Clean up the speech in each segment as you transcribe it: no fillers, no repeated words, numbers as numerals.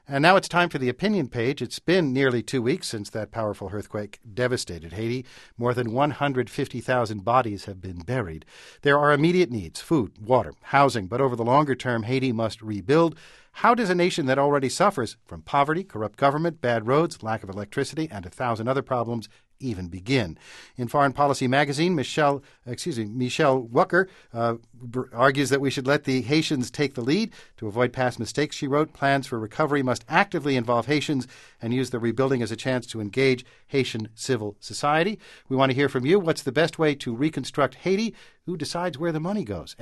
And now it's time for the opinion page. It's been nearly 2 weeks since that powerful earthquake devastated Haiti. More than 150,000 bodies have been buried. There are immediate needs: food, water, housing. But over the longer term, Haiti must rebuild. How does a nation that already suffers from poverty, corrupt government, bad roads, lack of electricity, and 1,000 other problems even begin? In Foreign Policy magazine, Michelle Wucker argues that we should let the Haitians take the lead. To avoid past mistakes, she wrote, plans for recovery must actively involve Haitians and use the rebuilding as a chance to engage Haitian civil society. We want to hear from you. What's the best way to reconstruct Haiti? Who decides where the money goes?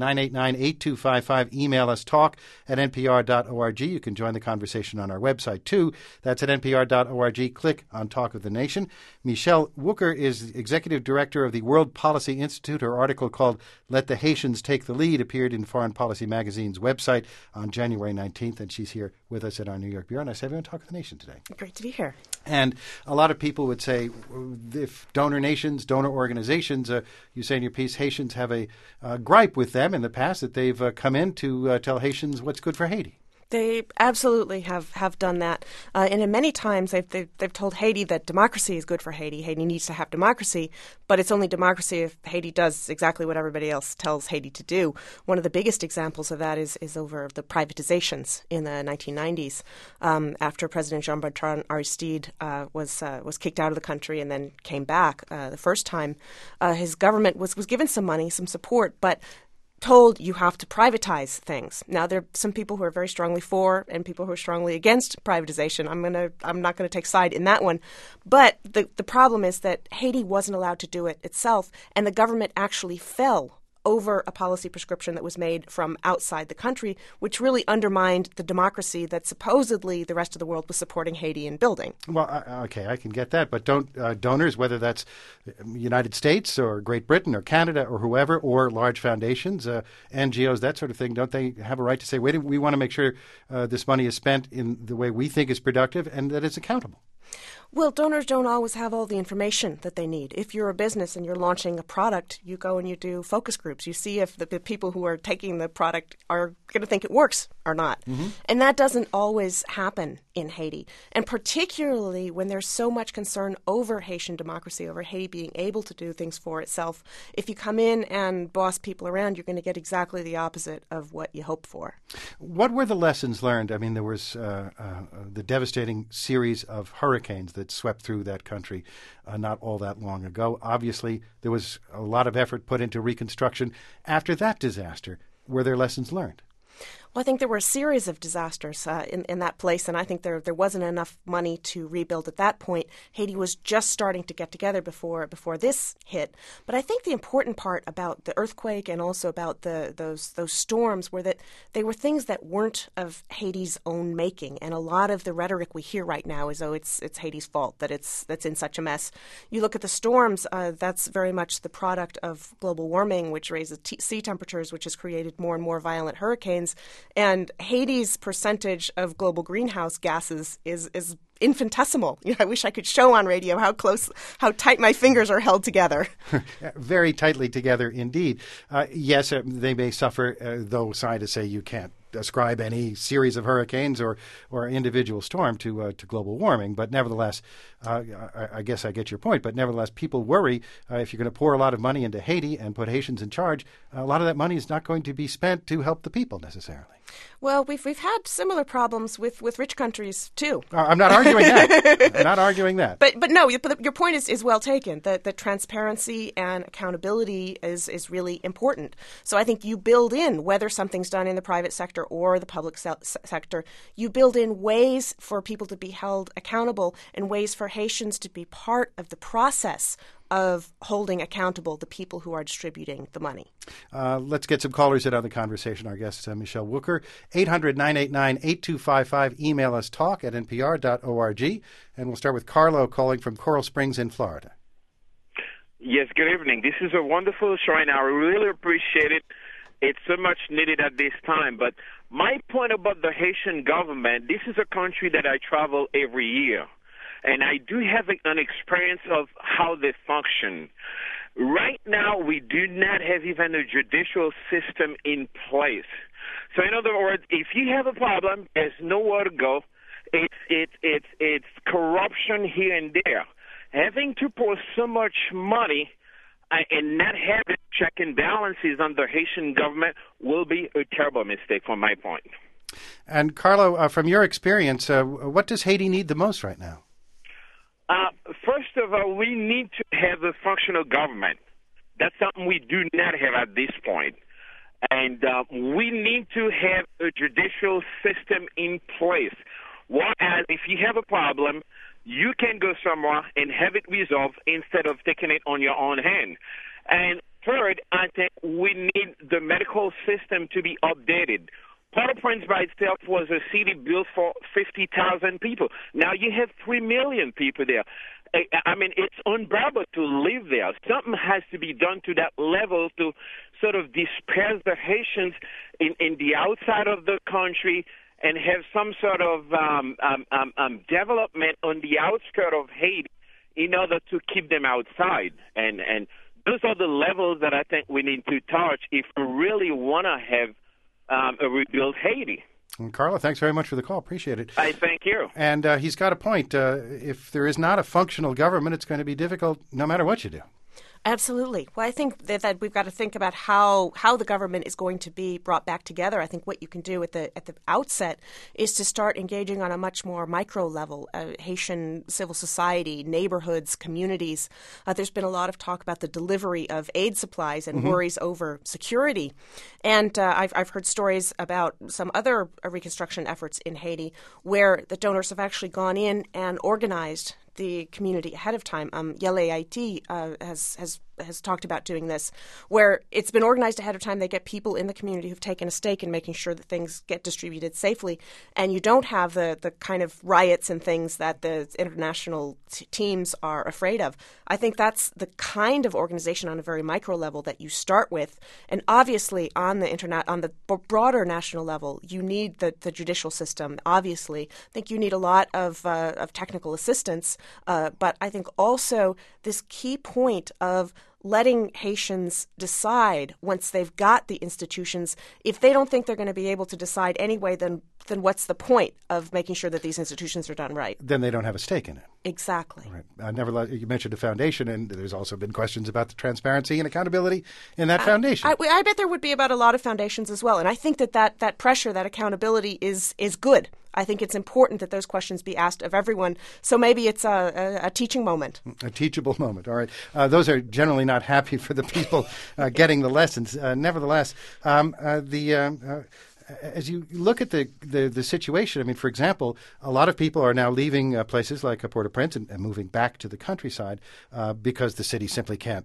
800-989-8255. Email us, talk@npr.org. You can join the conversation on our website, too. That's at npr.org. Click on Talk of the Nation. Michelle Wucker is Executive Director of the World Policy Institute. Her article called Let the Haitians Take the Lead appeared in Foreign Policy magazine's website on January 19th, and she's here with us at our New York bureau. Nice to have you on Talk of the Nation today. Great to be here. And a lot of people would say, if donor nations, donor organizations, you say in your piece, Haitians have a gripe with them in the past that they've come in to tell Haitians what's good for Haiti. They absolutely have done that. And many times they've told Haiti that democracy is good for Haiti. Haiti needs to have democracy, but it's only democracy if Haiti does exactly what everybody else tells Haiti to do. One of the biggest examples of that is over the privatizations in the 1990s. After President Jean-Bertrand Aristide was kicked out of the country and then came back the first time, his government was given some money, some support, but told you have to privatize things. Now, there are some people who are very strongly for and people who are strongly against privatization. I'm not going to take side in that one. But the problem is that Haiti wasn't allowed to do it itself, and the government actually fell over a policy prescription that was made from outside the country, which really undermined the democracy that supposedly the rest of the world was supporting Haiti in building. Well, okay, I can get that. But don't donors, whether that's United States or Great Britain or Canada or whoever, or large foundations, NGOs, that sort of thing, don't they have a right to say, wait, we want to make sure this money is spent in the way we think is productive and that it's accountable? Well, donors don't always have all the information that they need. If you're a business and you're launching a product, you go and you do focus groups. You see if the people who are taking the product are going to think it works or not. Mm-hmm. And that doesn't always happen in Haiti. And particularly when there's so much concern over Haitian democracy, over Haiti being able to do things for itself, if you come in and boss people around, you're going to get exactly the opposite of what you hope for. What were the lessons learned? I mean, there was the devastating series of hurricanes that swept through that country not all that long ago. Obviously, there was a lot of effort put into reconstruction after that disaster. Were there lessons learned? Well, I think there were a series of disasters in that place, and I think there wasn't enough money to rebuild at that point. Haiti was just starting to get together before this hit. But I think the important part about the earthquake and also about those storms were that they were things that weren't of Haiti's own making. And a lot of the rhetoric we hear right now is, it's Haiti's fault that's in such a mess. You look at the storms, that's very much the product of global warming, which raises sea temperatures, which has created more and more violent hurricanes. And Haiti's percentage of global greenhouse gases is infinitesimal. I wish I could show on radio how tight my fingers are held together. Very tightly together indeed. Yes, they may suffer, though scientists say you can't ascribe any series of hurricanes or individual storm to global warming. But nevertheless, I guess I get your point. But nevertheless, people worry if you're going to pour a lot of money into Haiti and put Haitians in charge, a lot of that money is not going to be spent to help the people necessarily. Well, we've had similar problems with rich countries too. I'm not arguing that. I'm not arguing that. But no, your point is well taken. That transparency and accountability is really important. So I think you build in, whether something's done in the private sector or the public sector, you build in ways for people to be held accountable and ways for Haitians to be part of the process of holding accountable the people who are distributing the money. Let's get some callers in on the conversation. Our guest, Michelle Wucker, 800-989-8255. Email us, talk@npr.org. And we'll start with Carlo calling from Coral Springs in Florida. Yes, good evening. This is a wonderful show, and I really appreciate it. It's so much needed at this time. But my point about the Haitian government, this is a country that I travel every year. And I do have an experience of how they function. Right now, we do not have even a judicial system in place. So in other words, if you have a problem, there's nowhere to go. It's corruption here and there. Having to pour so much money and not having check and balances on the Haitian government will be a terrible mistake from my point. And Carlo, from your experience, what does Haiti need the most right now? First of all, we need to have a functional government. That's something we do not have at this point. And we need to have a judicial system in place. Whereas if you have a problem, you can go somewhere and have it resolved instead of taking it on your own hand. And third, I think we need the medical system to be updated. Port-au-Prince by itself was a city built for 50,000 people. Now you have 3 million people there. I mean, it's unbearable to live there. Something has to be done to that level to sort of disperse the Haitians in the outside of the country and have some sort of development on the outskirts of Haiti in order to keep them outside. And those are the levels that I think we need to touch if we really want to have a rebuilt Haiti. And Carlo, thanks very much for the call. Appreciate it. I thank you. And he's got a point. If there is not a functional government, it's going to be difficult no matter what you do. Absolutely. Well, I think that we've got to think about how the government is going to be brought back together. I think what you can do at the outset is to start engaging on a much more micro level, Haitian civil society, neighborhoods, communities. There's been a lot of talk about the delivery of aid supplies and worries over security. And I've heard stories about some other reconstruction efforts in Haiti where the donors have actually gone in and organized the community ahead of time. Yele Haiti has talked about doing this, where it's been organized ahead of time. They get people in the community who've taken a stake in making sure that things get distributed safely, and you don't have the kind of riots and things that the international teams are afraid of. I think that's the kind of organization on a very micro level that you start with, and obviously on the broader national level, you need the judicial system. Obviously, I think you need a lot of technical assistance, but I think also this key point of letting Haitians decide once they've got the institutions. If they don't think they're going to be able to decide anyway, then what's the point of making sure that these institutions are done right? Then they don't have a stake in it. Exactly. Right. Nevertheless, you mentioned a foundation, and there's also been questions about the transparency and accountability in that foundation. I bet there would be about a lot of foundations as well. And I think that pressure, that accountability is good. I think it's important that those questions be asked of everyone. So maybe it's a teaching moment. A teachable moment. All right. Those are generally not happy for the people getting the lessons. Nevertheless, as you look at the situation, I mean, for example, a lot of people are now leaving places like Port-au-Prince and moving back to the countryside because the city simply can't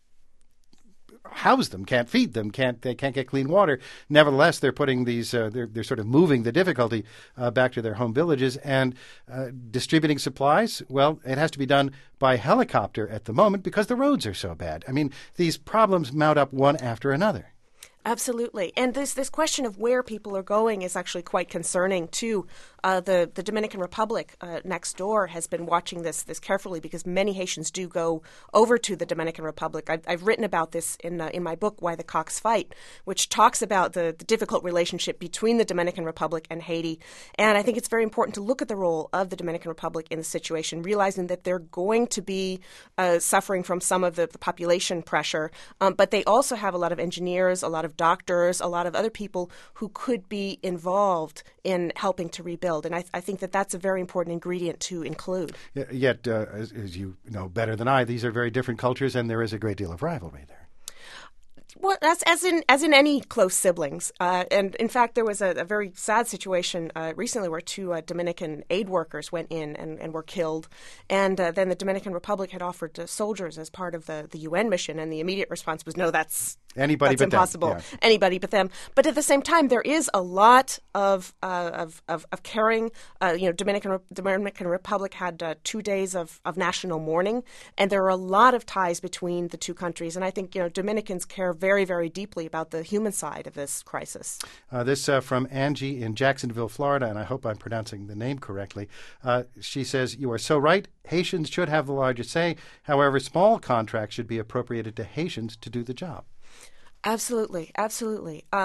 house them, can't feed them, they can't get clean water. Nevertheless, they're putting these, they're sort of moving the difficulty back to their home villages and distributing supplies. Well, it has to be done by helicopter at the moment because the roads are so bad. I mean, these problems mount up one after another. Absolutely. And this question of where people are going is actually quite concerning, too. The Dominican Republic next door has been watching this carefully because many Haitians do go over to the Dominican Republic. I've written about this in my book, Why the Cocks Fight, which talks about the difficult relationship between the Dominican Republic and Haiti. And I think it's very important to look at the role of the Dominican Republic in the situation, realizing that they're going to be suffering from some of the population pressure, but they also have a lot of engineers, a lot of doctors, a lot of other people who could be involved in helping to rebuild. And I think that that's a very important ingredient to include. Yet, as you know better than I, these are very different cultures, and there is a great deal of rivalry there. Well, that's as in any close siblings. And in fact, there was a very sad situation recently where two Dominican aid workers went in and were killed. And then the Dominican Republic had offered soldiers as part of the UN mission. And the immediate response was, no, that's impossible. Yeah. Anybody but them. But at the same time, there is a lot of caring. Dominican Republic had 2 days of national mourning. And there are a lot of ties between the two countries. And I think, Dominicans care very, very deeply about the human side of this crisis. This from Angie in Jacksonville, Florida, and I hope I'm pronouncing the name correctly. She says, "You are so right. Haitians should have the largest say. However, small contracts should be appropriated to Haitians to do the job." Absolutely, absolutely.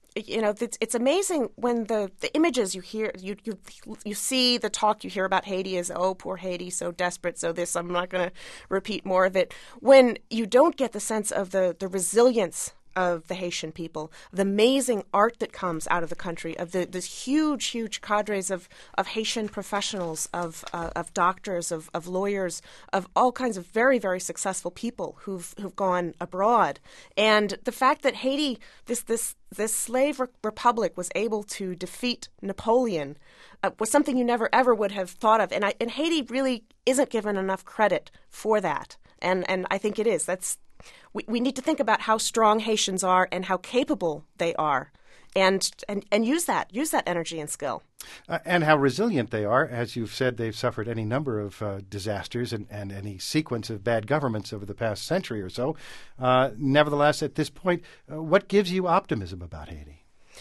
It's amazing when the images you hear, you see the talk you hear about Haiti as, oh, poor Haiti, so desperate, so this. I'm not going to repeat more of it. When you don't get the sense of the resilience of the Haitian people, the amazing art that comes out of the country, of this huge cadres of Haitian professionals, of doctors, of lawyers, of all kinds of very, very successful people who've gone abroad. And the fact that Haiti, this slave republic, was able to defeat Napoleon was something you never ever would have thought of. And Haiti really isn't given enough credit for that. And I think it is. We need to think about how strong Haitians are and how capable they are, and use that energy and skill. And how resilient they are. As you've said, they've suffered any number of disasters and any sequence of bad governments over the past century or so. Nevertheless, at this point, what gives you optimism about Haiti?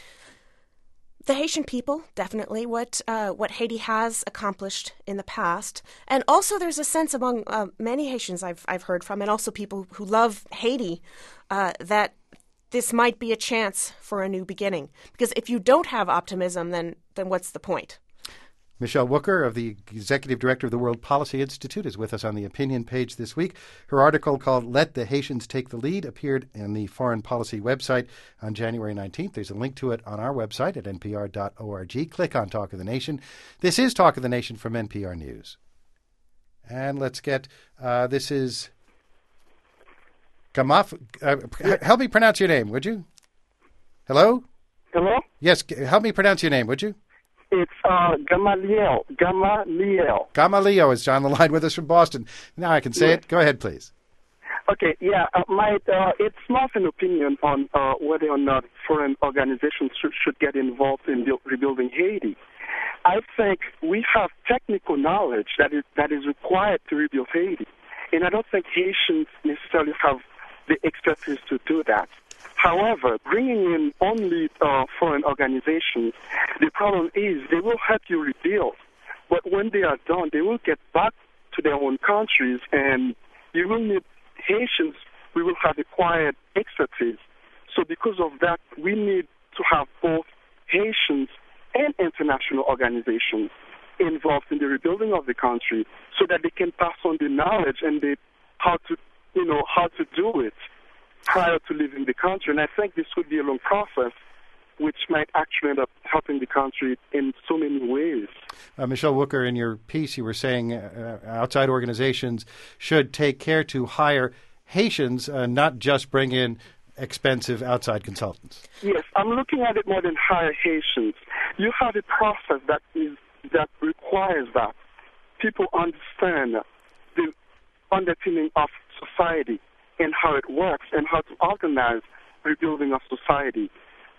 The Haitian people, definitely, what Haiti has accomplished in the past. And also there's a sense among many Haitians I've heard from, and also people who love Haiti, that this might be a chance for a new beginning. Because if you don't have optimism, then what's the point? Michelle Wucker, of the Executive Director of the World Policy Institute, is with us on the opinion page this week. Her article called Let the Haitians Take the Lead appeared on the Foreign Policy website on January 19th. There's a link to it on our website at npr.org. Click on Talk of the Nation. This is Talk of the Nation from NPR News. And let's get, this is Gamaf. Help me pronounce your name, would you? Hello? Hello? Yes, help me pronounce your name, would you? It's Gamaliel. Gamaliel is on the line with us from Boston. Now I can say it. Go ahead, please. Okay, yeah. It's not an opinion on whether or not foreign organizations should get involved in rebuilding Haiti. I think we have technical knowledge that is required to rebuild Haiti, and I don't think Haitians necessarily have the expertise to do that. However, bringing in only foreign organizations, the problem is they will help you rebuild. But when they are done, they will get back to their own countries, and you will need Haitians. We will have acquired expertise. So because of that, we need to have both Haitians and international organizations involved in the rebuilding of the country so that they can pass on the knowledge and how to do it prior to leaving the country. And I think this would be a long process, which might actually end up helping the country in so many ways. Michelle Wucker, in your piece, you were saying outside organizations should take care to hire Haitians, not just bring in expensive outside consultants. Yes, I'm looking at it more than hire Haitians. You have a process that requires that people understand the underpinning of society and how it works and how to organize rebuilding of society.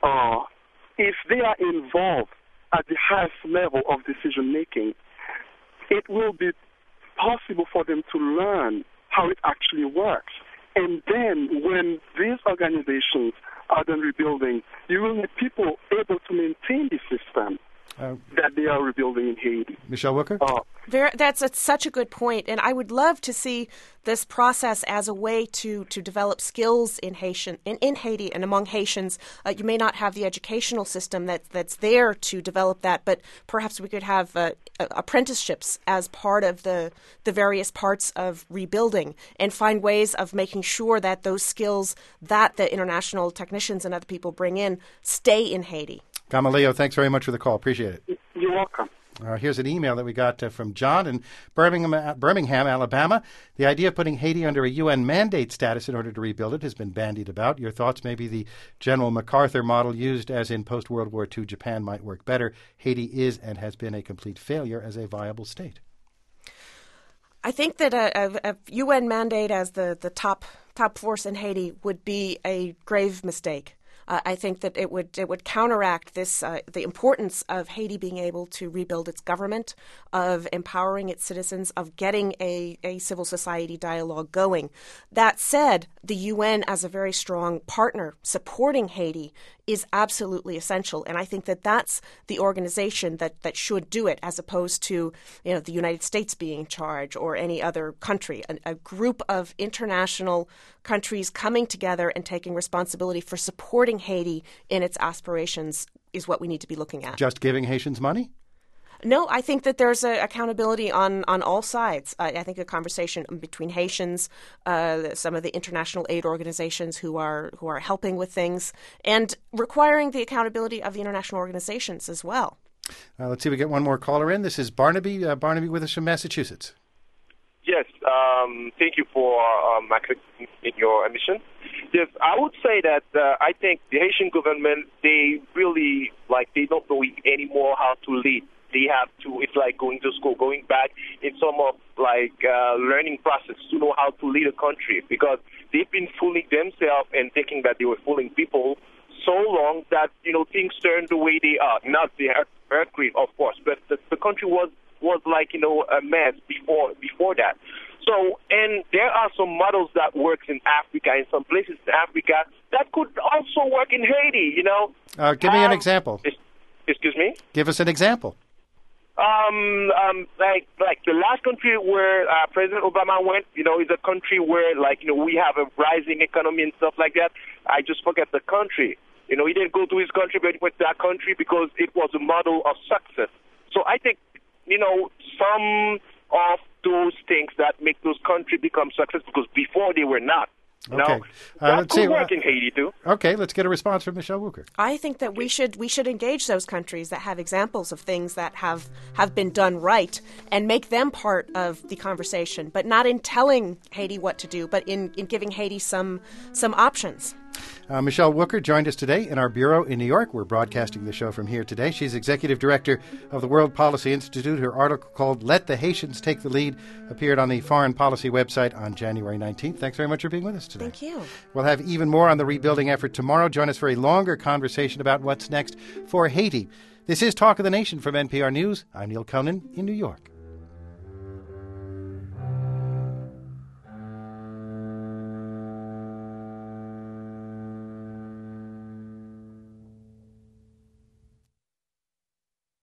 If they are involved at the highest level of decision-making, it will be possible for them to learn how it actually works. And then when these organizations are done rebuilding, you will need people able to maintain the system that they are rebuilding in Haiti. Michelle Wucker? That's such a good point, and I would love to see this process as a way to develop skills in Haiti and among Haitians. You may not have the educational system that's there to develop that, but perhaps we could have apprenticeships as part of the various parts of rebuilding and find ways of making sure that those skills that the international technicians and other people bring in stay in Haiti. Gamaliel, thanks very much for the call. Appreciate it. You're welcome. Here's an email that we got from John in Birmingham, Alabama. The idea of putting Haiti under a UN mandate status in order to rebuild it has been bandied about. Your thoughts? Maybe the General MacArthur model used as in post-World War II Japan might work better. Haiti is and has been a complete failure as a viable state. I think that a UN mandate as the top force in Haiti would be a grave mistake. I think that it would counteract the importance of Haiti being able to rebuild its government, of empowering its citizens, of getting a civil society dialogue going. That said, the UN as a very strong partner supporting Haiti is absolutely essential. And I think that that's the organization that should do it, as opposed to the United States being in charge or any other country. A group of international countries coming together and taking responsibility for supporting Haiti in its aspirations is what we need to be looking at. Just giving Haitians money? No, I think that there's accountability on all sides. I think a conversation between Haitians, some of the international aid organizations who are helping with things, and requiring the accountability of the international organizations as well. Let's see, we get one more caller in. This is Barnaby. Barnaby with us from Massachusetts. Yes, thank you for in your emission. Yes, I would say that I think the Haitian government, they really, they don't know anymore how to lead. They have to, it's like going to school, going back in some of learning process to know how to lead a country, because they've been fooling themselves and thinking that they were fooling people so long that, things turned the way they are. Not the earthquake, of course, but the country was a mess before that. So, and there are some models that works in Africa, in some places in Africa, that could also work in Haiti, Give me an example. Excuse me? Give us an example. Like the last country where President Obama went, is a country where, we have a rising economy and stuff like that. I just forget the country. He didn't go to his country, but he went to that country because it was a model of success. So I think, some of those things that make those countries become success, because before they were not. Okay. That could work in Haiti too. Okay, let's get a response from Michelle Wucker. I think that we should engage those countries that have examples of things that have been done right and make them part of the conversation, but not in telling Haiti what to do, but in giving Haiti some options. Michelle Wucker joined us today in our bureau in New York. We're broadcasting the show from here today. She's executive director of the World Policy Institute. Her article called Let the Haitians Take the Lead appeared on the Foreign Policy website on January 19th. Thanks very much for being with us today. Thank you. We'll have even more on the rebuilding effort tomorrow. Join us for a longer conversation about what's next for Haiti. This is Talk of the Nation from NPR News. I'm Neil Conan in New York.